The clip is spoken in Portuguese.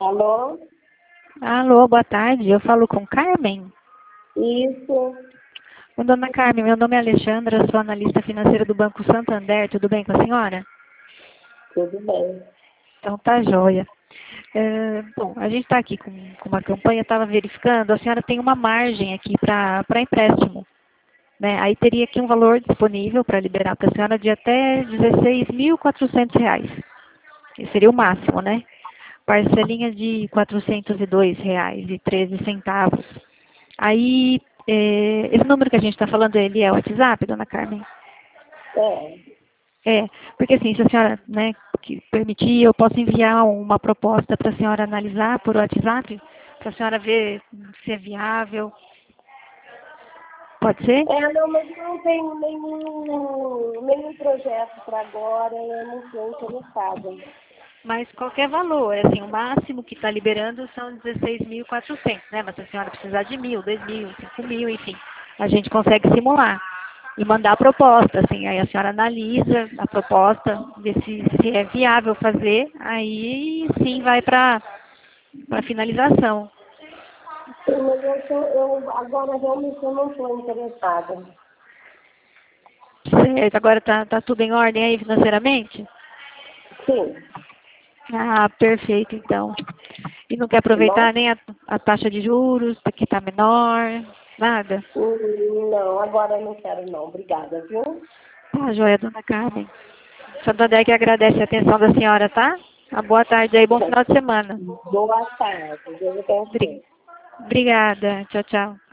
Alô? Alô, boa tarde. Eu falo com Carmen. Isso, Ô, dona Carmen, meu nome é Alexandra, sou analista financeira do Banco Santander. Tudo bem com a senhora? tudo bem. Então tá joia. Bom, a gente está aqui com uma campanha, estava verificando, a senhora tem uma margem aqui para empréstimo. Né? Aí teria aqui um valor disponível para liberar para a senhora de até R$ 16.400. Esse seria o máximo, né? Parcelinha de R$ 402,13. Aí, esse número que a gente está falando, ele é o WhatsApp, dona Carmen? É, Porque assim, se a senhora, né, que permitir, eu posso enviar uma proposta para a senhora analisar por WhatsApp, para a senhora ver se é viável. Pode ser? não, mas eu não tenho nenhum projeto para agora, eu não estou interessada. Mas qualquer valor, é assim, o máximo que está liberando são 16.400, né? Mas se a senhora precisar de 1.000, 2.000, 5.000, enfim, a gente consegue simular e mandar a proposta, assim, aí a senhora analisa a proposta, vê se é viável fazer, aí sim vai para finalização. Sim, mas eu agora realmente eu não estou interessada. Certo, agora tá tudo em ordem aí financeiramente? Sim, Ah, perfeito, então. E não quer tá bom? aproveitar nem a taxa de juros, que está menor, nada? Não, agora eu não quero não, obrigada, viu? Tá, joia, dona Carmen. Santander que agradece a atenção da senhora, tá? Uma boa tarde aí, bom final de semana. Boa tarde, Deus abençoe. Obrigada. Tchau, tchau.